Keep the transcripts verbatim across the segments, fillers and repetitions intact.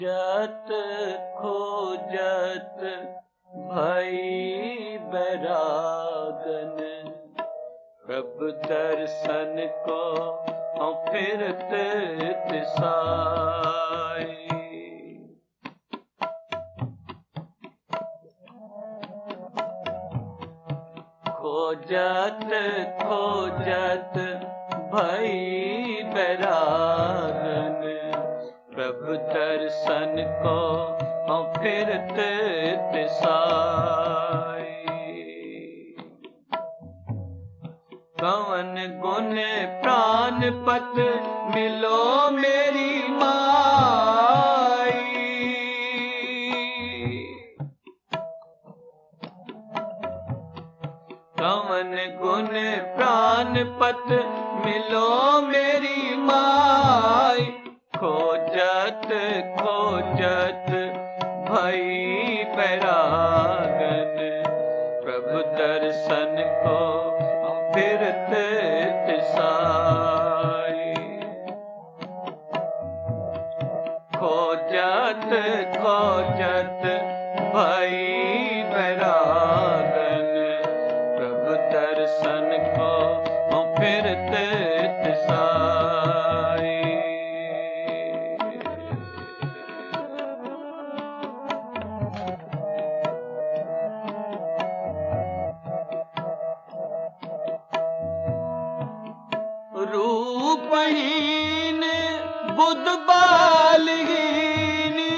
जत खोजत भई बैरागन, प्रभु दर्शन को फिरत तिसाई। खोजत खोजत भई बैरागन, प्रभु दर्शन को फिरत तिसाई। कवन गुण प्राणपत मिलो मेरी माई, कवन गुण प्राणपत मिलो मेरी माई। खोजत खोजत भई बैरागन, प्रभु दर्शन को फिरत तिसाई। खोजत खोजत भई बैरागन, प्रभु दर्शन को फिरत तिसाई। रूपहीन बुद्ध बालहीनी,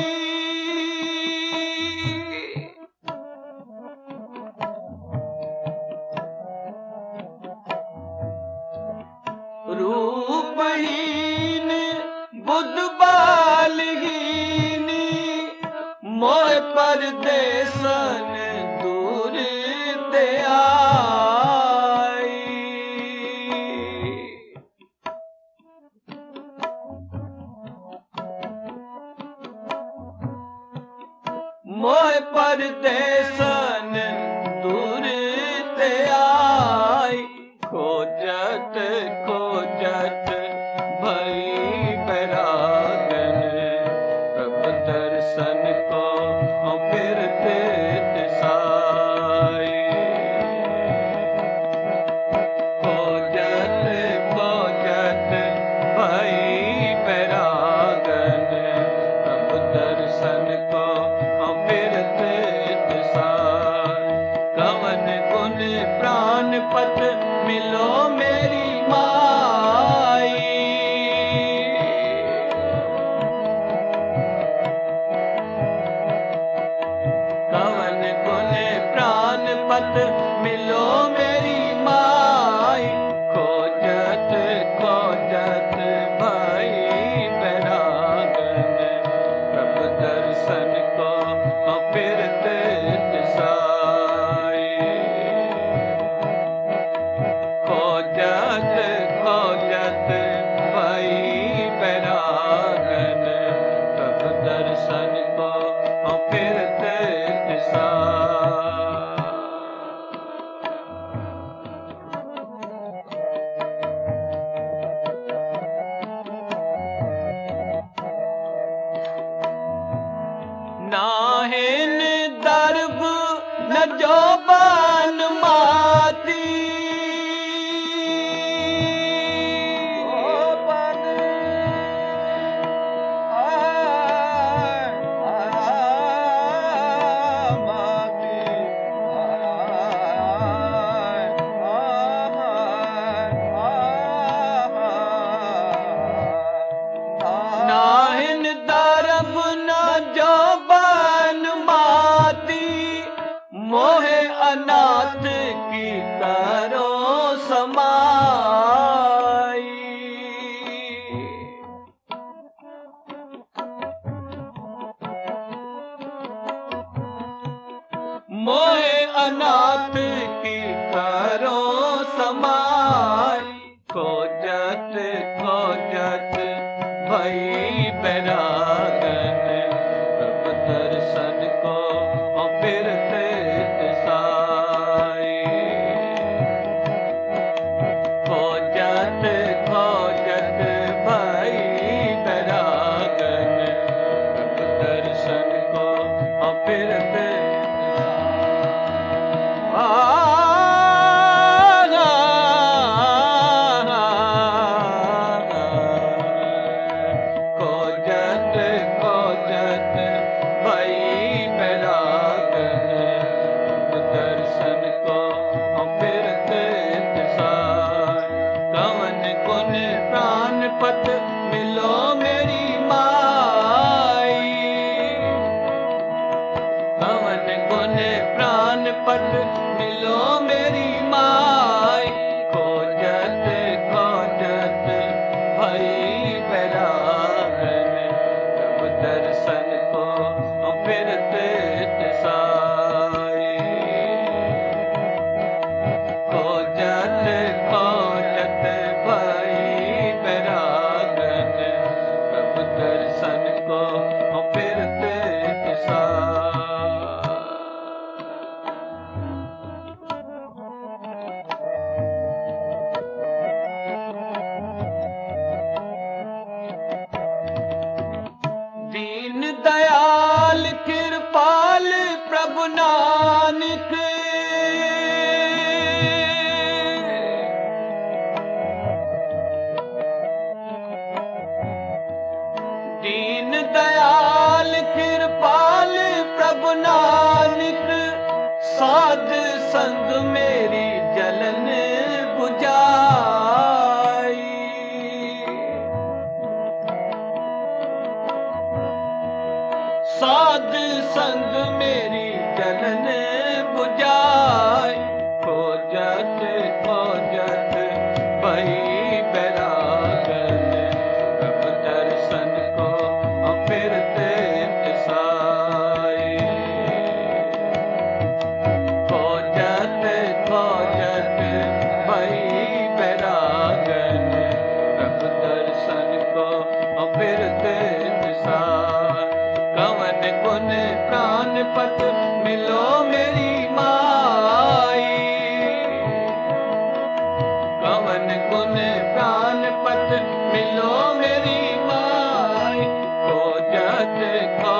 रूपहीन बुद्ध बालहीनी, मोह परदेसन दूर ते आई। मोह परदेसन दूर ते आई। खोजत खोजत भई बैरागन, प्रभु दर्शन को फिरत तिसाई। खोजत खोजत भई बैरागन, प्रभु दर्शन को फिरत तिसाई। कवन गुण प्राणपत मिलो मेरी माई, कवन गुण प्राणपत मिलो मेरी माई। खोजत खोजत भई बैरागन, प्रभु दर्शन को फिरत तिसाई। खोजत खोजत भई बैरागन, प्रभु दर्शन को फिरत तिसाई। नाहिन दर्भ न जोबन माती, नाहिन दर्भ न जोबन माती, मोहे अनाथ की करो समाई। मोहे अनाथ की करो समाई। खोजत खोजत भई बैरागन, प्रभु दर्शन को फिरत तिसाई। खोजत खोजत भई बैरागन, फिरत खोजत खोजत भई बैरागन दर्शन को फिरत सार कवन गुण प्राण पत मिलो मेरी माई कवन गुण प्राण पत मिलो मेरी माई खोजत खोजत भई बैरागन तब दर्शन को फिरत साई खोजत खोजत भई बैरागन तब दर्शन को फिरत साई दीन दयाल कृपाल प्रभु नानक दीन दयाल कृपाल प्रभु नानक साध संग मेरी जलन बुझाई साध संग मेरी जलन बुझाई खोजत खोजत भई बैरागन तब दर्शन को फिरत साई खोजत खोजत भई बैरागन तब दर्शन को फिरत साई कवन गुण प्राण पत मिलो मेरी माई कवन गुण प्राण पत मिलो मेरी माई खोजत